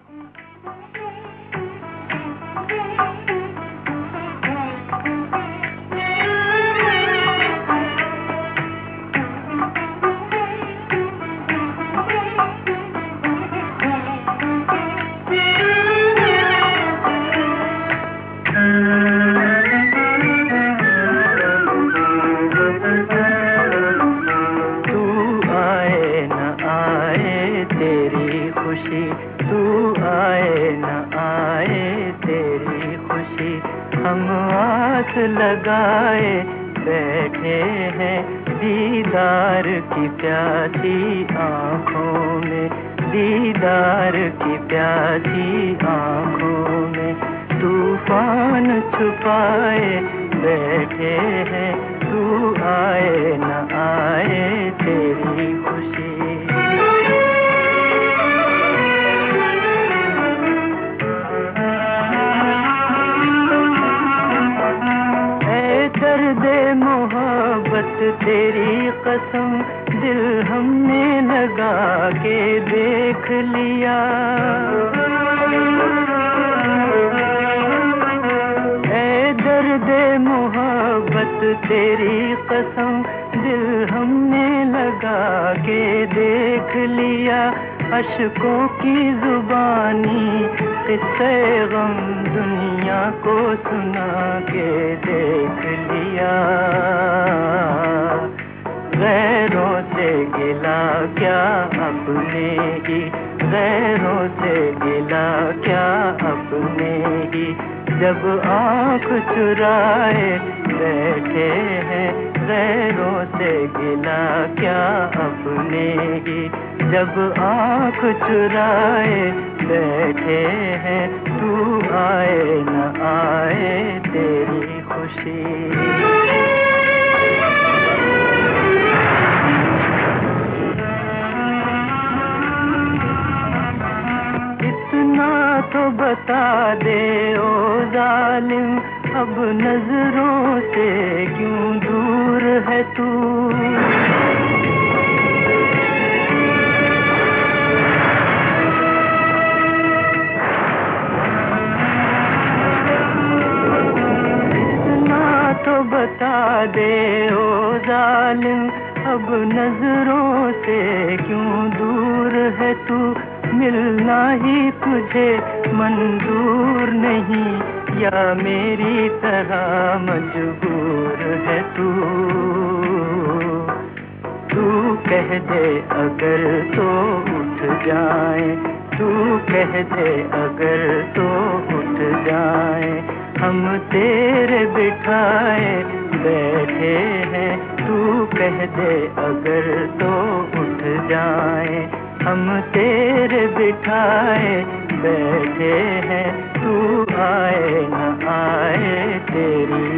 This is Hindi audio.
तू आए न आए तेरी खुशी, हम आस लगाए बैठे हैं दीदार की प्यासी आँखों में, दीदार की प्यासी आँखों में। तूफान छुपाए बैठे हैं, तू आए न आए तेरी खुशी। दर्दे मोहब्बत तेरी कसम, दिल हमने लगा के देख लिया। ऐ दर्दे मोहब्बत तेरी कसम, दिल हमने लगा के देख लिया। अश्कों की जुबानी किस्से गम दुनिया को सुना के देख लिया। गैरों से गिला क्या अपने ही, गैरों से गिला क्या अपने ही। जब आँख चुराए बैठे हैं, गैरों से गिला क्या अपने ही। जब आँख चुराए बैठे हैं, तू आए न आए तेरी खुशी। इतना तो बता दे ओ जालिम, अब नजरों से क्यों दूर है तू। तो बता दे ओ जालिम, अब नजरों से क्यों दूर है तू। मिलना ही तुझे मंजूर नहीं, या मेरी तरह मजबूर है तू। तू कह दे अगर तो उठ जाए, तू कह दे अगर तो उठ जाए। हम तेरे बिठाए बैठे हैं, तू कह दे अगर तो उठ जाए। हम तेरे बिठाए बैठे हैं, तू आए न आए तेरी